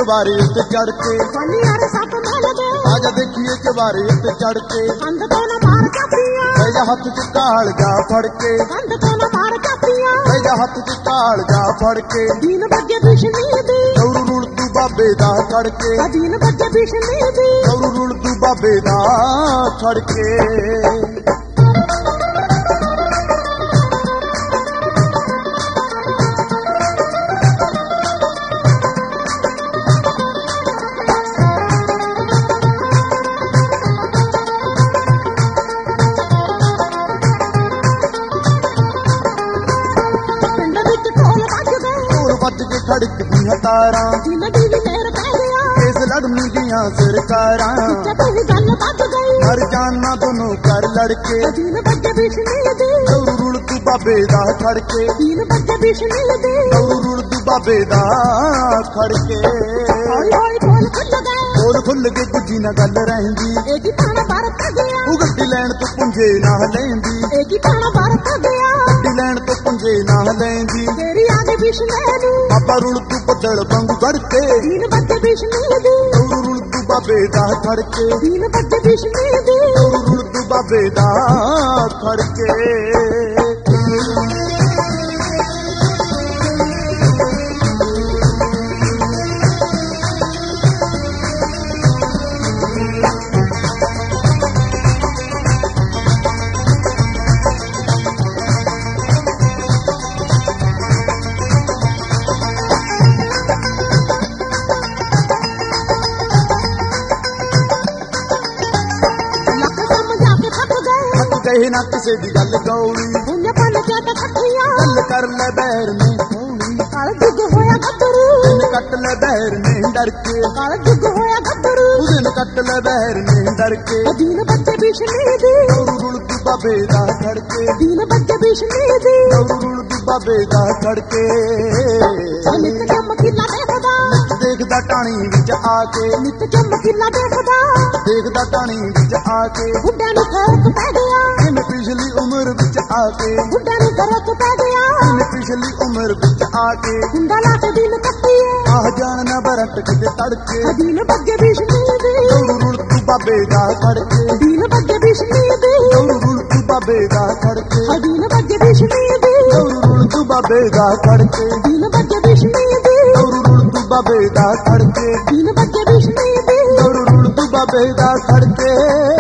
चबारे उत्ते चढ़ के आजा देखिए चबारे उत्ते चढ़ के हाथ च काल जा फड़ के हाथ च काल जा फड़ के दौड़ू रुल तू बाबे दा खड़ के दौड़ू रुल तू बाबे दा खड़ के खड़कदी तारा इस लड़नी दिया सरकारा मर जाना दोनों कर लड़के दौड़ू रुल तू बाबे दा खड़के दौड़ू रुल तू बाबे दा खड़के बोल खुल के गुजी ना गल रही गड्डी लैन तो पुंजे ना लेंदी गड्डी लैन तो पुंजे ना लेंदी बाबा रुल तू बदल वांगू करके दौड़ू रुल तू बाबे दा खड़के दौड़ू रुल तू बाबे दा खड़के ना किसे दी गल गौली गल कर ले बैर में दिन कट ले बैर में डर के दिन कट ले बैर में डर के दौड़ू रुल तू बाबे दा खड़के दौड़ू रुल तू बाबे दा खड़के देखदा टाणी विच आके देखदा टाणी विच आके पिछली उम्र विच आके पिछली उम्र विच आके आह जान न बरत किते तड़के दौड़ू रुल तू बाबे दा खड़के दौड़ू रुल तू बाबे दा खड़के दौड़ू रुल तू बाबे दा खड़के दौड़ू रुल तू बाबे दा खड़के दौड़ू रुल तू बाबे दा खड़के